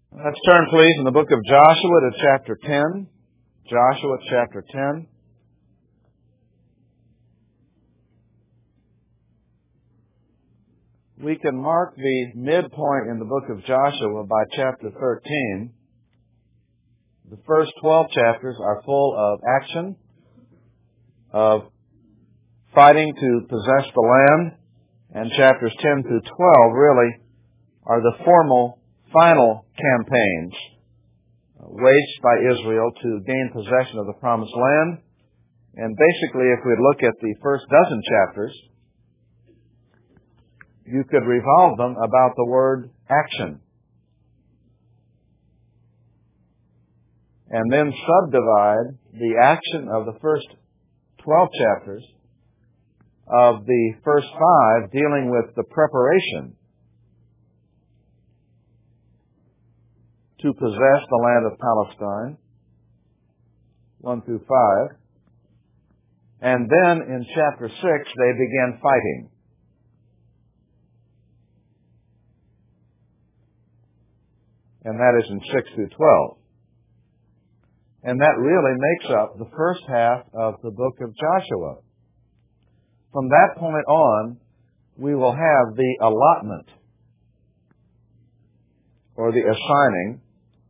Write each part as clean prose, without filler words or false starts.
Let's turn, please, in the book of Joshua to chapter 10. Joshua chapter 10. We can mark the midpoint in the book of Joshua by chapter 13. The first 12 chapters are full of action, of fighting to possess the land, and chapters 10 through 12 really are the final campaigns waged by Israel to gain possession of the promised land. And basically, if we look at the first dozen chapters, you could revolve them about the word action. And then subdivide the action of the first 12 chapters of the first 5 dealing with the preparation to possess the land of Palestine, 1 through 5. And then in chapter 6, they began fighting. And that is in 6 through 12. And that really makes up the first half of the book of Joshua. From that point on, we will have the allotment, or the assigning,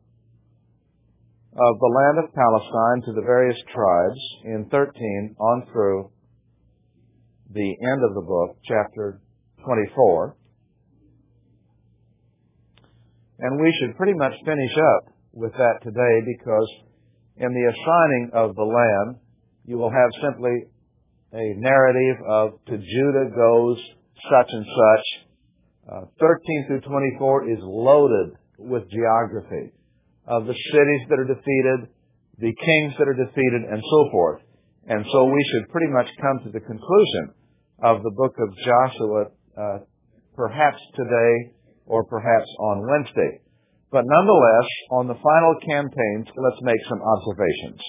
of the land of Palestine to the various tribes in 13 on through the end of the book, chapter 24. And we should pretty much finish up with that today, because in the assigning of the land, you will have simply a narrative of to Judah goes such and such. 13 through 24 is loaded with geography of the cities that are defeated, the kings that are defeated, and so forth. And so we should pretty much come to the conclusion of the book of Joshua perhaps today or perhaps on Wednesday. But nonetheless, on the final campaigns, let's make some observations.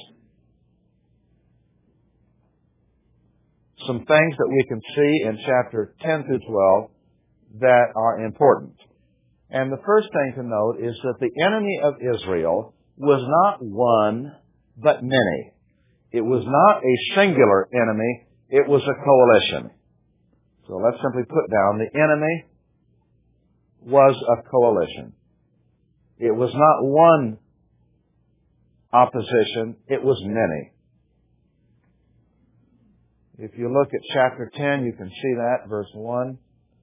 Some things that we can see in chapter 10 through 12 that are important. And the first thing to note is that the enemy of Israel was not one, but many. It was not a singular enemy, it was a coalition. So let's simply put down the enemy was a coalition. It was not one opposition, it was many. If you look at chapter 10, you can see that, verse 1.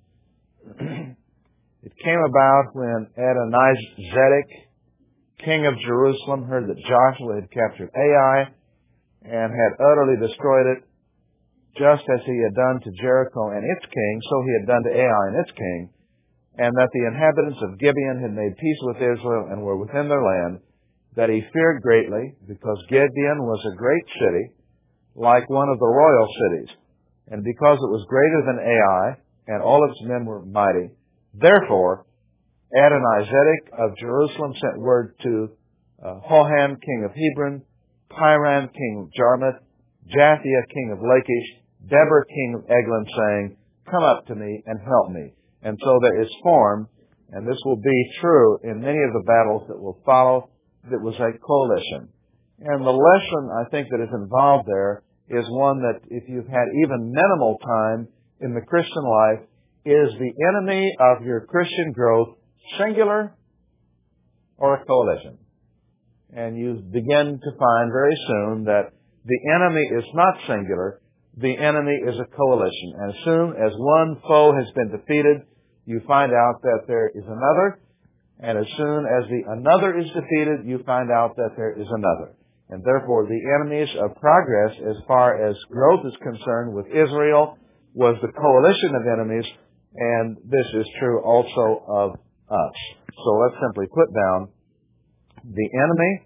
It came about when Adonizedek, king of Jerusalem, heard that Joshua had captured Ai and had utterly destroyed it, just as he had done to Jericho and its king, so he had done to Ai and its king, and that the inhabitants of Gibeon had made peace with Israel and were within their land, that he feared greatly, because Gibeon was a great city, like one of the royal cities, and because it was greater than Ai, and all its men were mighty. Therefore, Adonizedek of Jerusalem sent word to Hoham, king of Hebron, Piram, king of Jarmuth, Japhia, king of Lachish, Deber, king of Eglon, saying, come up to me and help me. And so there is formed, and this will be true in many of the battles that will follow, that was a coalition. And the lesson, I think, that is involved there is one that if you've had even minimal time in the Christian life, is the enemy of your Christian growth singular or a coalition? And you begin to find very soon that the enemy is not singular, the enemy is a coalition. And as soon as one foe has been defeated, you find out that there is another, and as soon as the another is defeated, you find out that there is another. And therefore, the enemies of progress, as far as growth is concerned with Israel, was the coalition of enemies, and this is true also of us. So let's simply put down the enemy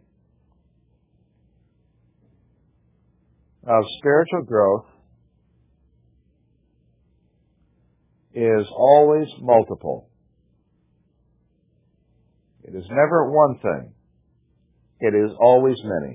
of spiritual growth is always multiple. It is never one thing. It is always many.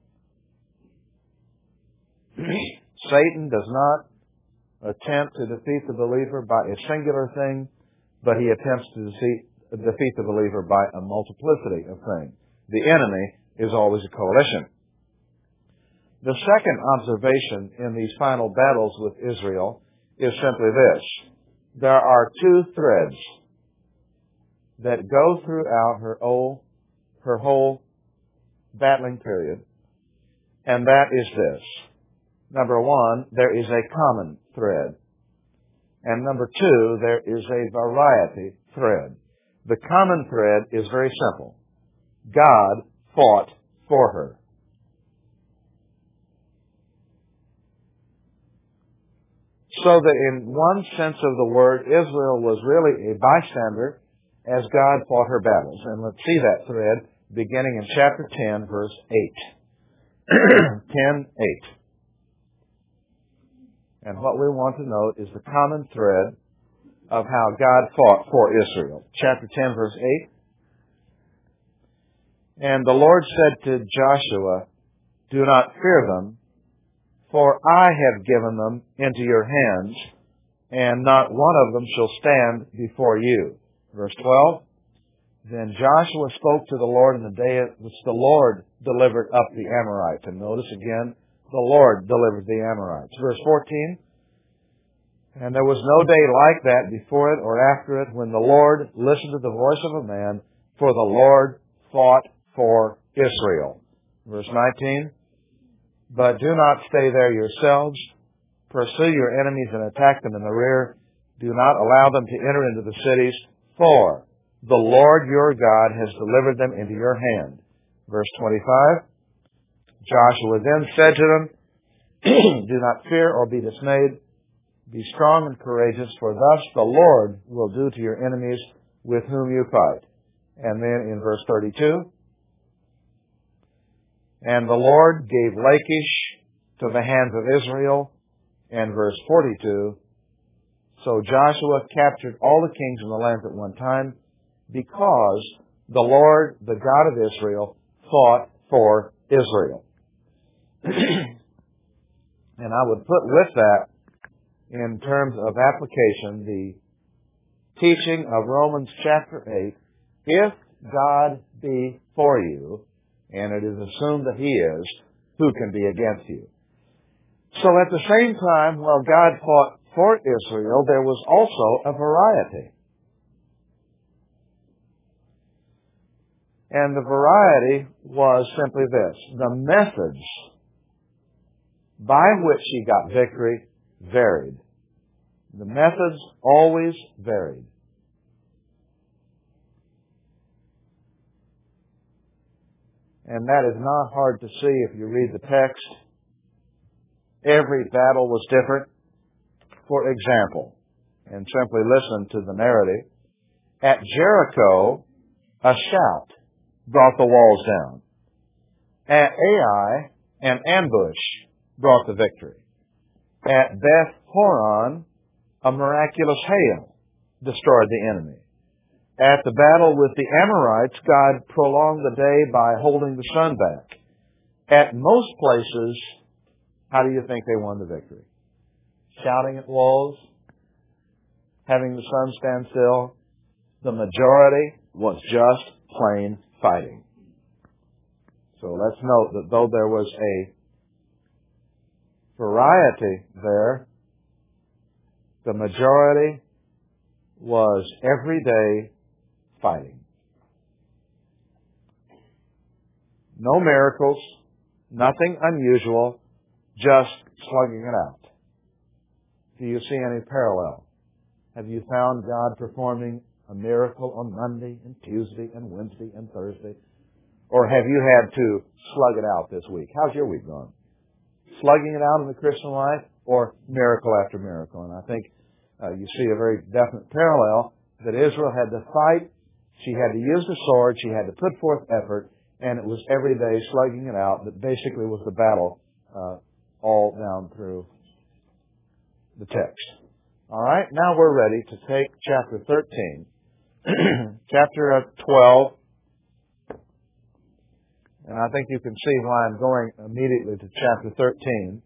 Satan does not attempt to defeat the believer by a singular thing, but he attempts to defeat the believer by a multiplicity of things. The enemy is always a coalition. The second observation in these final battles with Israel is simply this. There are two threads that go throughout her whole battling period, and that is this. Number one, there is a common thread. And number two, there is a variety thread. The common thread is very simple. God fought for her. So that in one sense of the word, Israel was really a bystander as God fought her battles. And let's see that thread beginning in chapter 10, verse 8. 10:8. And what we want to note is the common thread of how God fought for Israel. Chapter 10, verse 8. And the Lord said to Joshua, do not fear them, for I have given them into your hands, and not one of them shall stand before you. Verse 12. Then Joshua spoke to the Lord in the day which the Lord delivered up the Amorites. And notice again, the Lord delivered the Amorites. Verse 14. And there was no day like that before it or after it when the Lord listened to the voice of a man, for the Lord fought for Israel. Verse 19. But do not stay there yourselves. Pursue your enemies and attack them in the rear. Do not allow them to enter into the cities, for the Lord your God has delivered them into your hand. Verse 25. Joshua then said to them, do not fear or be dismayed. Be strong and courageous, for thus the Lord will do to your enemies with whom you fight. And then in verse 32, and the Lord gave Lachish to the hands of Israel. And verse 42, so Joshua captured all the kings in the land at one time, because the Lord, the God of Israel, fought for Israel. And I would put with that, in terms of application, the teaching of Romans chapter 8, if God be for you, and it is assumed that He is, who can be against you? So at the same time, while God fought for Israel, there was also a variety. And the variety was simply this. The methods by which He got victory varied. The methods always varied. And that is not hard to see if you read the text. Every battle was different. For example, and simply listen to the narrative, at Jericho, a shout brought the walls down. At Ai, an ambush brought the victory. At Beth Horon, a miraculous hail destroyed the enemy. At the battle with the Amorites, God prolonged the day by holding the sun back. At most places, how do you think they won the victory? Shouting at walls, having the sun stand still. The majority was just plain fighting. So let's note that though there was a variety there, the majority was everyday fighting. No miracles, nothing unusual, just slugging it out. Do you see any parallel? Have you found God performing a miracle on Monday and Tuesday and Wednesday and Thursday? Or have you had to slug it out this week? How's your week gone? Slugging it out in the Christian life or miracle after miracle? And I think you see a very definite parallel that Israel had to fight. She had to use the sword. She had to put forth effort. And it was every day slugging it out that basically was the battle all down through the text. All right, now we're ready to take chapter 13, chapter 12, and I think you can see why I'm going immediately to chapter 13.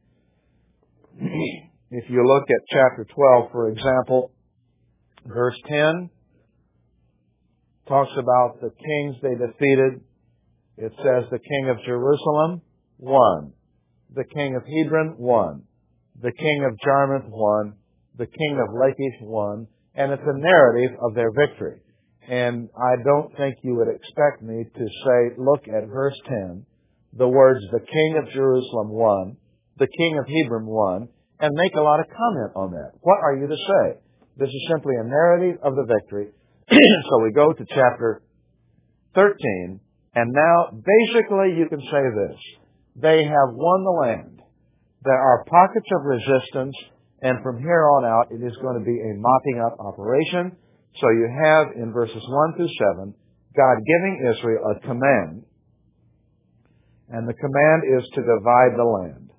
If you look at chapter 12, for example, verse 10, talks about the kings they defeated. It says the king of Jerusalem won. The king of Hebron won. The king of Jarmuth won. The king of Lachish won. And it's a narrative of their victory. And I don't think you would expect me to say, look at verse 10, the words, the king of Jerusalem won, the king of Hebron won, and make a lot of comment on that. What are you to say? This is simply a narrative of the victory. So we go to chapter 13, and now basically you can say this. They have won the land. There are pockets of resistance, and from here on out it is going to be a mopping up operation. So you have in verses 1 through 7, God giving Israel a command, and the command is to divide the land.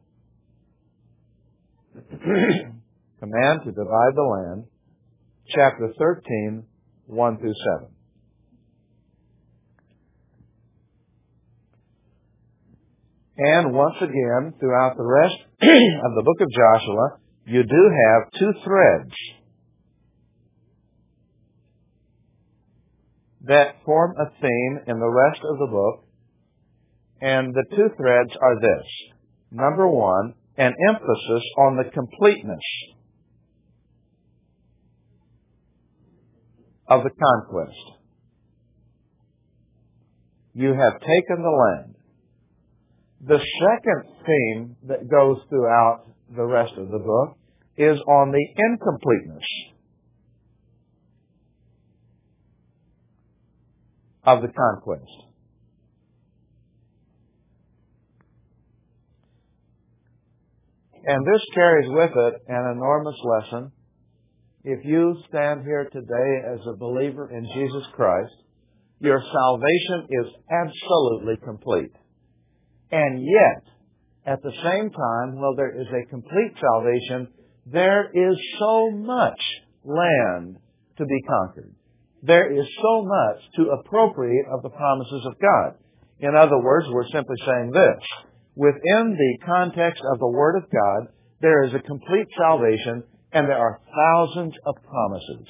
Command to divide the land, chapter 13, 1 through 7. And once again, throughout the rest of the book of Joshua, you do have two threads that form a theme in the rest of the book. And the two threads are this. Number one, an emphasis on the completeness of the conquest. You have taken the land. The second theme that goes throughout the rest of the book is on the incompleteness of the conquest. And this carries with it an enormous lesson. If you stand here today as a believer in Jesus Christ, your salvation is absolutely complete. And yet, at the same time, while there is a complete salvation, there is so much land to be conquered. There is so much to appropriate of the promises of God. In other words, we're simply saying this. Within the context of the Word of God, there is a complete salvation, and there are thousands of promises.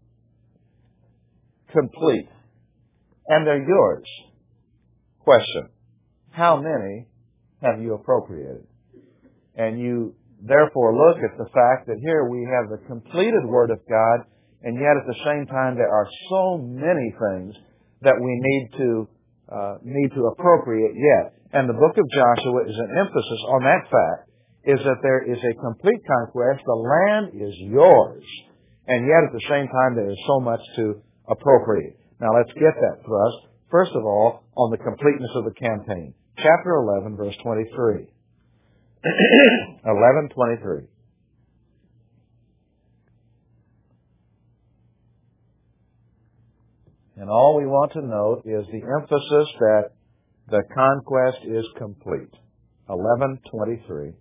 Complete. And they're yours. Question. How many have you appropriated? And you therefore look at the fact that here we have the completed Word of God, and yet at the same time there are so many things that we need to appropriate yet. And the book of Joshua is an emphasis on that fact, is that there is a complete conquest. The land is yours. And yet at the same time there is so much to appropriate. Now let's get that thrust. First of all, on the completeness of the campaign. Chapter 11, verse 23. 11:23. And all we want to note is the emphasis that the conquest is complete. 11:23.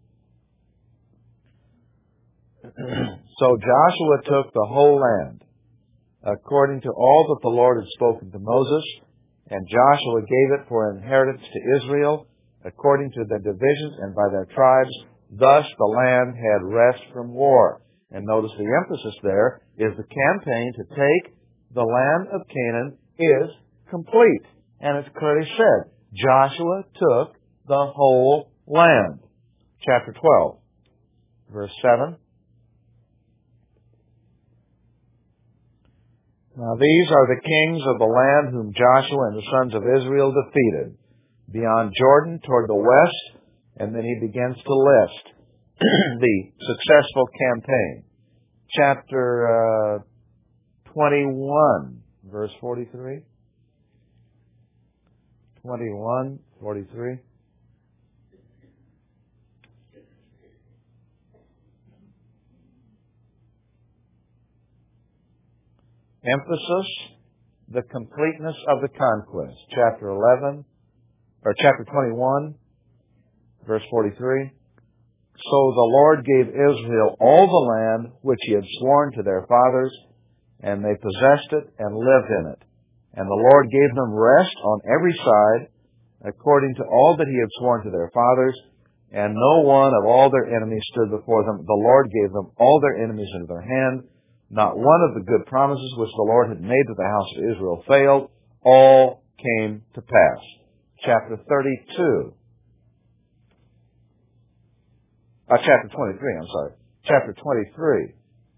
So Joshua took the whole land, according to all that the Lord had spoken to Moses, and Joshua gave it for inheritance to Israel, according to their divisions and by their tribes. Thus the land had rest from war. And notice the emphasis there is the campaign to take the land of Canaan is complete. And it's clearly said, Joshua took the whole land. Chapter 12, verse 7. Now these are the kings of the land whom Joshua and the sons of Israel defeated, beyond Jordan toward the west, and then he begins to list the successful campaign. Chapter 21, verse 43. 21, 43. Emphasis, the completeness of the conquest. Chapter 21, verse 43. So the Lord gave Israel all the land which he had sworn to their fathers, and they possessed it and lived in it. And the Lord gave them rest on every side, according to all that he had sworn to their fathers, and no one of all their enemies stood before them. The Lord gave them all their enemies into their hand. Not one of the good promises which the Lord had made to the house of Israel failed. All came to pass. Chapter 32. Chapter 23, I'm sorry. Chapter 23.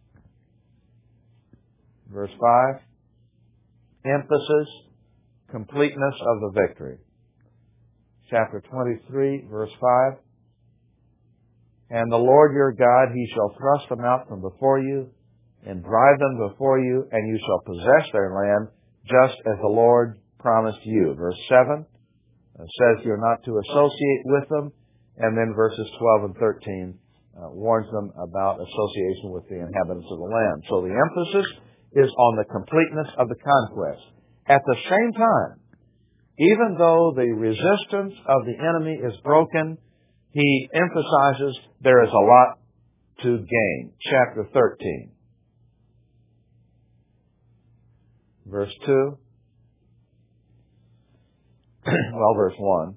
Verse 5. Emphasis, completeness of the victory. Chapter 23, verse 5. And the Lord your God, He shall thrust them out from before you, and drive them before you, and you shall possess their land, just as the Lord promised you. Verse 7 says you're not to associate with them, and then verses 12 and 13 warns them about association with the inhabitants of the land. So the emphasis is on the completeness of the conquest. At the same time, even though the resistance of the enemy is broken, he emphasizes there is a lot to gain. Chapter 13. Verse 2. Verse 1.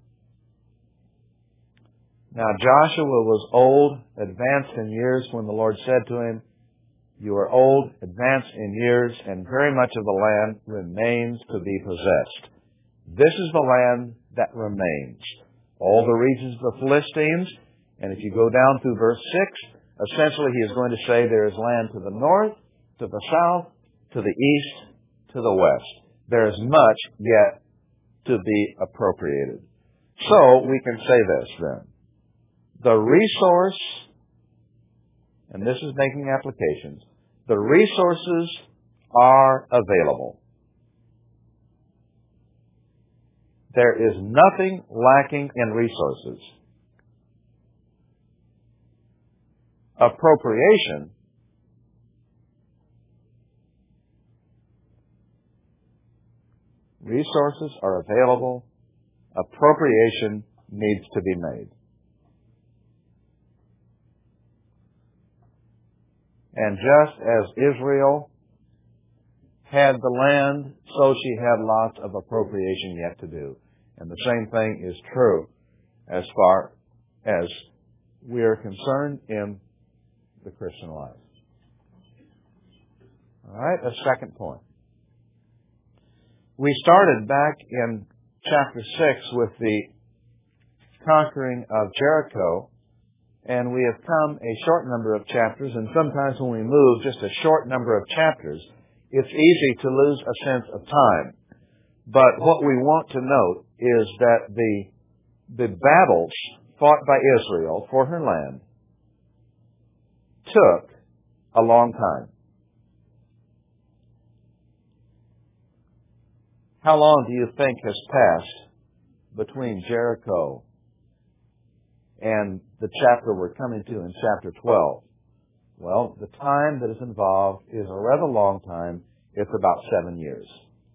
Now Joshua was old, advanced in years, when the Lord said to him, you are old, advanced in years, and very much of the land remains to be possessed. This is the land that remains. All the regions of the Philistines, and if you go down through verse 6, essentially he is going to say there is land to the north, to the south, to the east, to the west. There is much yet to be appropriated. So we can say this then. The resource, and this is making applications, the resources are available. There is nothing lacking in resources. Appropriation resources are available. Appropriation needs to be made. And just as Israel had the land, so she had lots of appropriation yet to do. And the same thing is true as far as we are concerned in the Christian life. All right, a second point. We started back in chapter 6 with the conquering of Jericho, and we have come a short number of chapters, and sometimes when we move just a short number of chapters, it's easy to lose a sense of time. But what we want to note is that the battles fought by Israel for her land took a long time. How long do you think has passed between Jericho and the chapter we're coming to in chapter 12? Well, the time that is involved is a rather long time. It's about 7 years.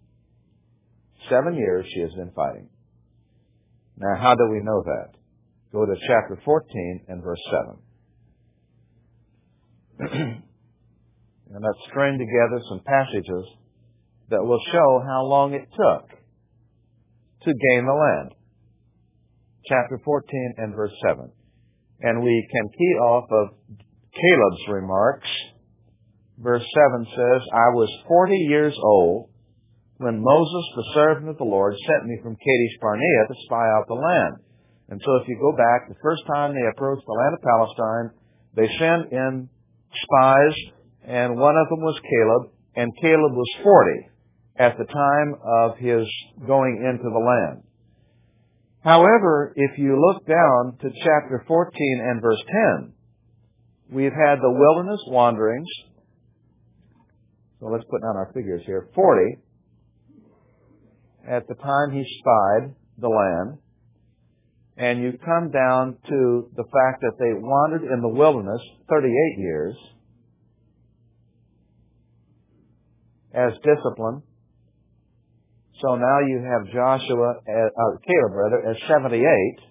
7 years she has been fighting. Now, how do we know that? Go to chapter 14 and verse 7. And let's string together some passages that will show how long it took to gain the land. Chapter 14 and verse 7. And we can key off of Caleb's remarks. Verse 7 says, I was 40 years old when Moses, the servant of the Lord, sent me from Kadesh Barnea to spy out the land. And so if you go back, the first time they approached the land of Palestine, they sent in spies, and one of them was Caleb, and Caleb was 40 at the time of his going into the land. However, if you look down to chapter 14 and verse 10, we've had the wilderness wanderings. So let's put down our figures here. 40 at the time he spied the land. And you come down to the fact that they wandered in the wilderness 38 years as discipline. So now you have Caleb as 78.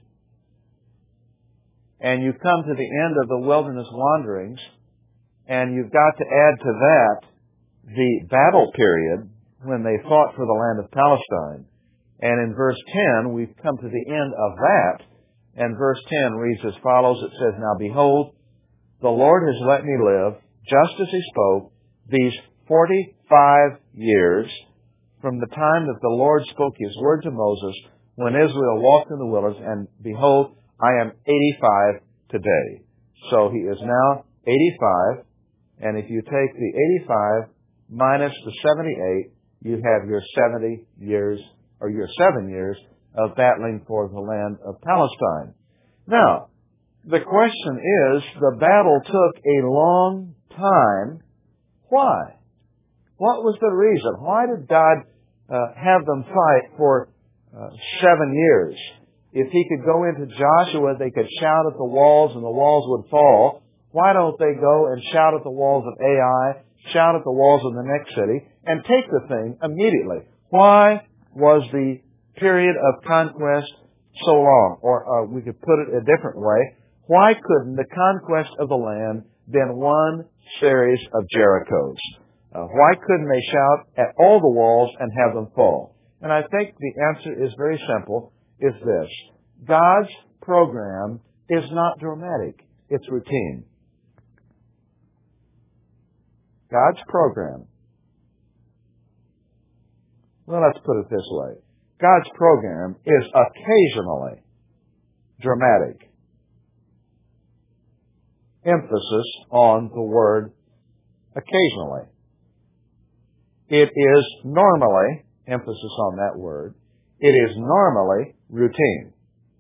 And you come to the end of the wilderness wanderings, and you've got to add to that the battle period when they fought for the land of Palestine. And in verse 10, we've come to the end of that. And verse 10 reads as follows. It says, Now behold, the Lord has let me live, just as he spoke. these 45 years from the time that the Lord spoke His word to Moses when Israel walked in the wilderness, and behold, I am 85 today. So He is now 85, and if you take the 85 minus the 78, you have your 70 years, or your 7 years of battling for the land of Palestine. Now, the question is, the battle took a long time. Why? What was the reason? Why did God have them fight for 7 years? If He could go into Joshua, they could shout at the walls and the walls would fall. Why don't they go and shout at the walls of Ai, shout at the walls of the next city, and take the thing immediately? Why was the period of conquest so long? Or we could put it a different way. Why couldn't the conquest of the land been one series of Jerichos? Why couldn't they shout at all the walls and have them fall? And I think the answer is very simple, is this. God's program is not dramatic. It's routine. God's program. Well, let's put it this way. God's program is occasionally dramatic. Emphasis on the word occasionally. It is normally, emphasis on that word, it is normally routine.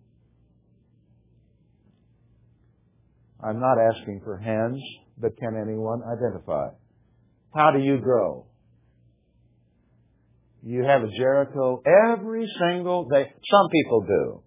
I'm not asking for hands, but can anyone identify? How do you grow? You have a Jericho every single day. Some people do.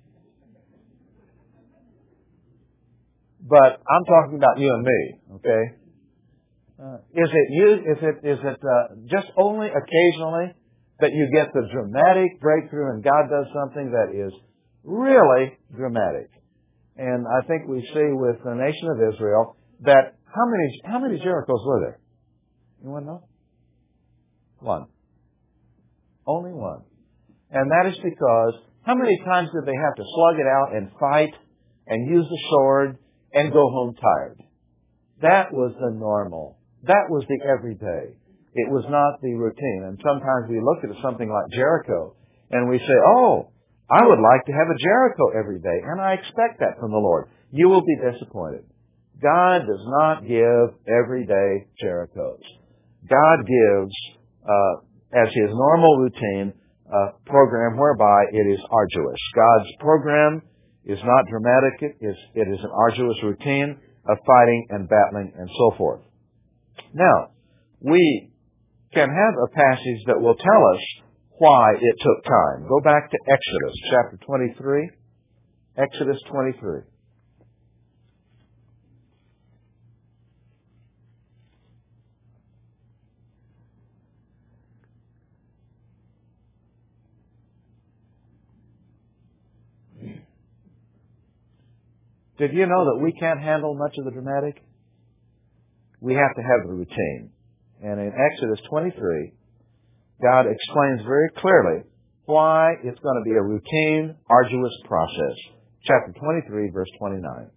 But I'm talking about you and me, okay? Is it just only occasionally that you get the dramatic breakthrough and God does something that is really dramatic? And I think we see with the nation of Israel that how many Jerichos were there? Anyone know? One. Only one. And that is because how many times did they have to slug it out and fight and use the sword and go home tired? That was the normal. That was the everyday. It was not the routine. And sometimes we look at something like Jericho and we say, oh, I would like to have a Jericho every day. And I expect that from the Lord. You will be disappointed. God does not give everyday Jerichos. God gives, as His normal routine, a program whereby it is arduous. God's program is not dramatic. It is an arduous routine of fighting and battling and so forth. Now, we can have a passage that will tell us why it took time. Go back to Exodus chapter 23. Exodus 23. Did you know that we can't handle much of the dramatic? We have to have the routine. And in Exodus 23, God explains very clearly why it's going to be a routine, arduous process. Chapter 23, verse 29.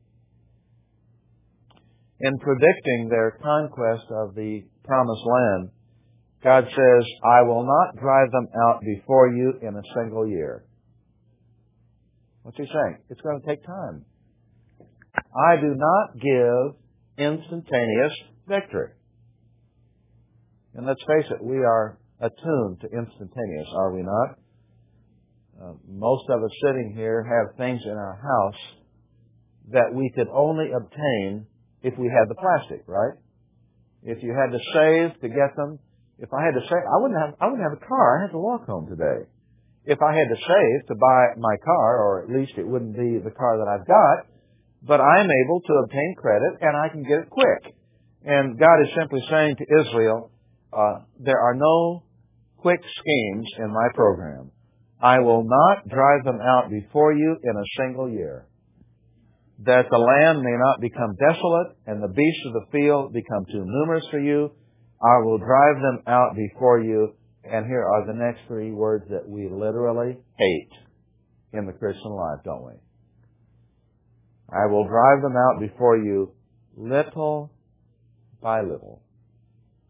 In predicting their conquest of the promised land, God says, I will not drive them out before you in a single year. What's He saying? It's going to take time. I do not give instantaneous victory. And let's face it, we are attuned to instantaneous, are we not? Most of us sitting here have things in our house that we could only obtain if we had the plastic, right? If you had to save to get them, if I had to save, I wouldn't have a car. I had to walk home today. If I had to save to buy my car, or at least it wouldn't be the car that I've got, but I'm able to obtain credit and I can get it quick. And God is simply saying to Israel, there are no quick schemes in my program. I will not drive them out before you in a single year, that the land may not become desolate and the beasts of the field become too numerous for you. I will drive them out before you. And here are the next three words that we literally hate in the Christian life, don't we? I will drive them out before you little by little.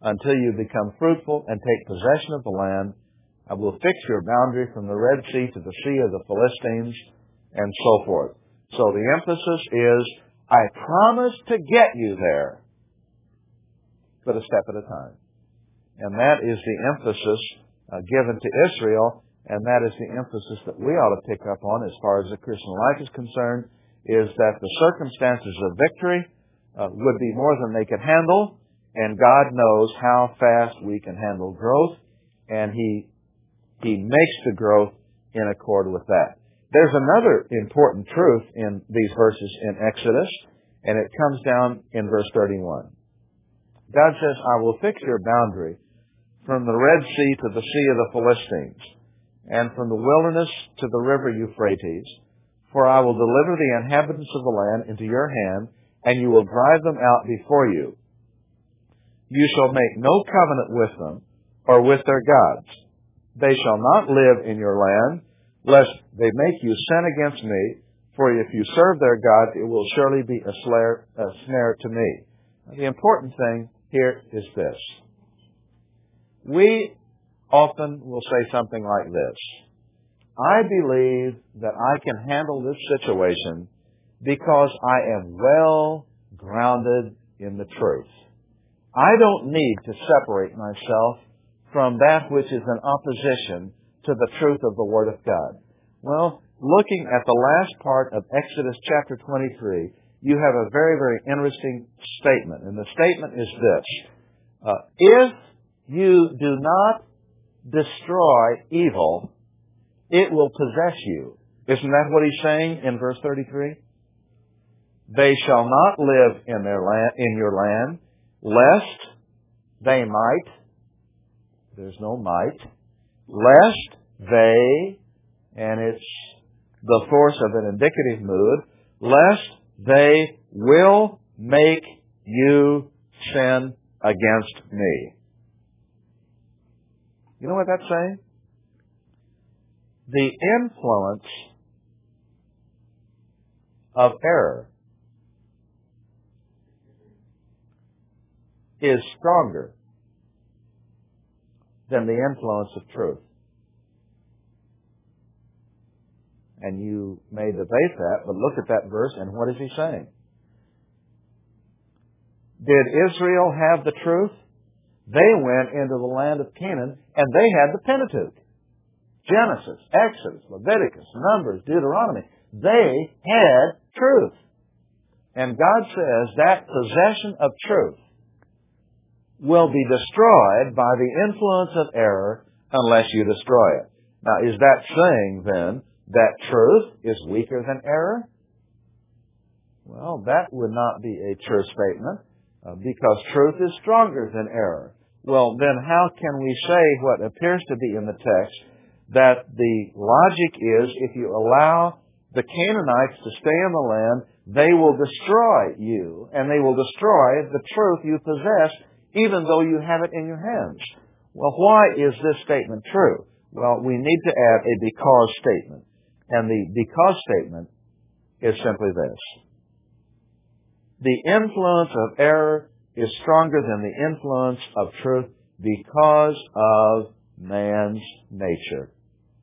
until you become fruitful and take possession of the land. I will fix your boundary from the Red Sea to the Sea of the Philistines, and so forth. So the emphasis is, I promise to get you there, but a step at a time. And that is the emphasis given to Israel, and that is the emphasis that we ought to pick up on as far as the Christian life is concerned, is that the circumstances of victory would be more than they could handle, and God knows how fast we can handle growth, and He makes the growth in accord with that. There's another important truth in these verses in Exodus, and it comes down in verse 31. God says, I will fix your boundary from the Red Sea to the Sea of the Philistines, and from the wilderness to the river Euphrates, for I will deliver the inhabitants of the land into your hand, and you will drive them out before you. You shall make no covenant with them, or with their gods. They shall not live in your land, lest they make you sin against me, for if you serve their gods, it will surely be a snare to me. Now, the important thing here is this. We often will say something like this: I believe that I can handle this situation because I am well grounded in the truth. I don't need to separate myself from that which is in opposition to the truth of the Word of God. Well, looking at the last part of Exodus chapter 23, you have a very, very interesting statement. And the statement is this: if you do not destroy evil, it will possess you. Isn't that what he's saying in verse 33? They shall not live in your land, lest they might, there's no might, lest they, and it's the force of an indicative mood, lest they will make you sin against me. You know what that's saying? The influence of error is stronger than the influence of truth. And you may debate that, but look at that verse, and what is he saying? Did Israel have the truth? They went into the land of Canaan, and they had the Pentateuch. Genesis, Exodus, Leviticus, Numbers, Deuteronomy. They had truth. And God says that possession of truth will be destroyed by the influence of error unless you destroy it. Now, is that saying, then, that truth is weaker than error? Well, that would not be a true statement, because truth is stronger than error. Well, then how can we say what appears to be in the text, that the logic is, if you allow the Canaanites to stay in the land, they will destroy you, and they will destroy the truth you possess, even though you have it in your hands? Well, why is this statement true? Well, we need to add a because statement. And the because statement is simply this: the influence of error is stronger than the influence of truth because of man's nature.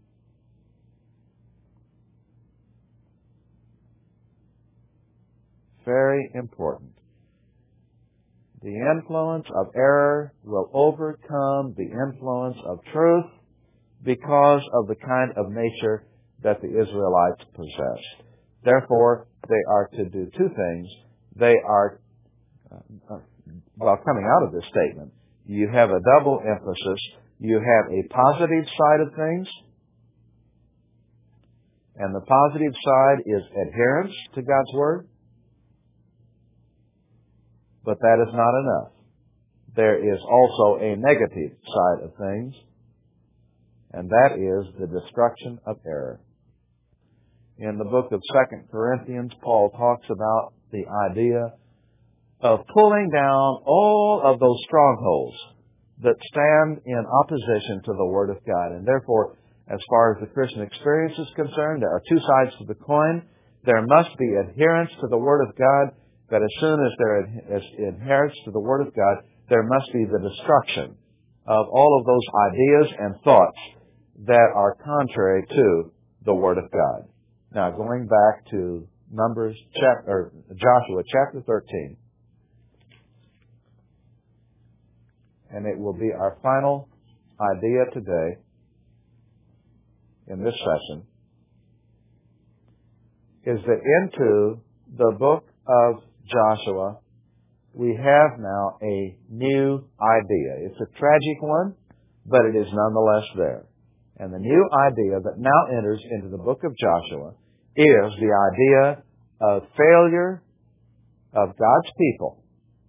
Very important. The influence of error will overcome the influence of truth because of the kind of nature that the Israelites possessed. Therefore, they are to do two things. They are, coming out of this statement, you have a double emphasis. You have a positive side of things, and the positive side is adherence to God's Word. But that is not enough. There is also a negative side of things, and that is the destruction of error. In the book of 2 Corinthians, Paul talks about the idea of pulling down all of those strongholds that stand in opposition to the Word of God. And therefore, as far as the Christian experience is concerned, there are two sides to the coin. There must be adherence to the Word of God, but as soon as there is adherence to the Word of God, there must be the destruction of all of those ideas and thoughts that are contrary to the Word of God. Now, going back to Joshua chapter 13, and it will be our final idea today in this session, is that into the book of Joshua, we have now a new idea. It's a tragic one, but it is nonetheless there. And the new idea that now enters into the book of Joshua is the idea of failure of God's people.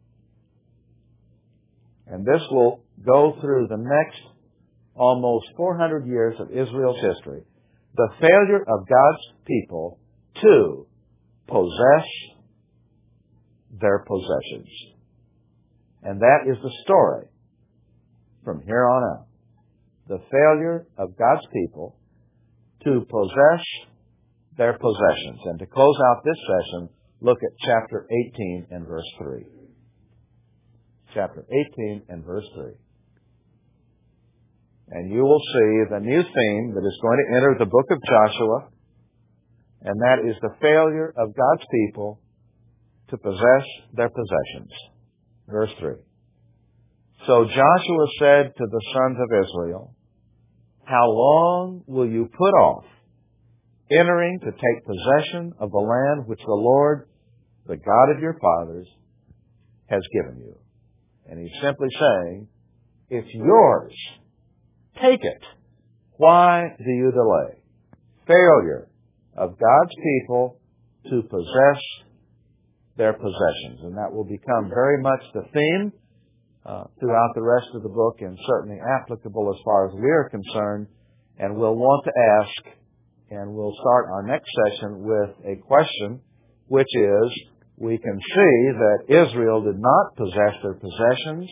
And this will go through the next almost 400 years of Israel's history. The failure of God's people to possess their possessions. And that is the story from here on out. The failure of God's people to possess their possessions. And to close out this session, look at chapter 18 and verse 3. Chapter 18 and verse 3. And you will see the new theme that is going to enter the book of Joshua, and that is the failure of God's people to possess their possessions. Verse 3. So Joshua said to the sons of Israel, how long will you put off entering to take possession of the land which the Lord, the God of your fathers, has given you? And he's simply saying, it's yours. Take it. Why do you delay? Failure of God's people to possess their possessions. And that will become very much the theme throughout the rest of the book, and certainly applicable as far as we're concerned. And we'll want to ask, and we'll start our next session with a question, which is, we can see that Israel did not possess their possessions.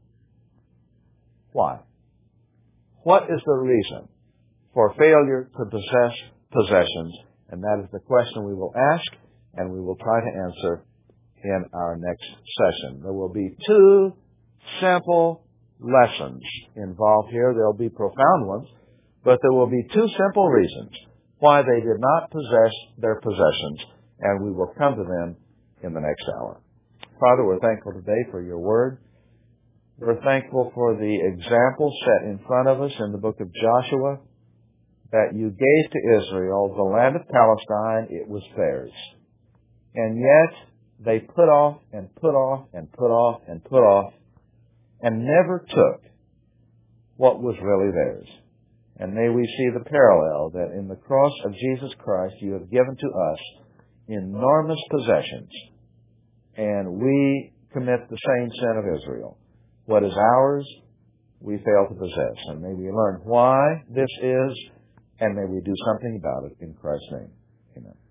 Why? What is the reason for failure to possess possessions? And that is the question we will ask, and we will try to answer in our next session. There will be two simple lessons involved here. There will be profound ones, but there will be two simple reasons why they did not possess their possessions, and we will come to them in the next hour. Father, we're thankful today for your word. We're thankful for the example set in front of us in the book of Joshua, that you gave to Israel the land of Palestine. It was theirs. And yet they put off and put off and put off and put off and never took what was really theirs. And may we see the parallel that in the cross of Jesus Christ you have given to us enormous possessions, and we commit the same sin of Israel. What is ours, we fail to possess. And may we learn why this is, and may we do something about it in Christ's name. Amen.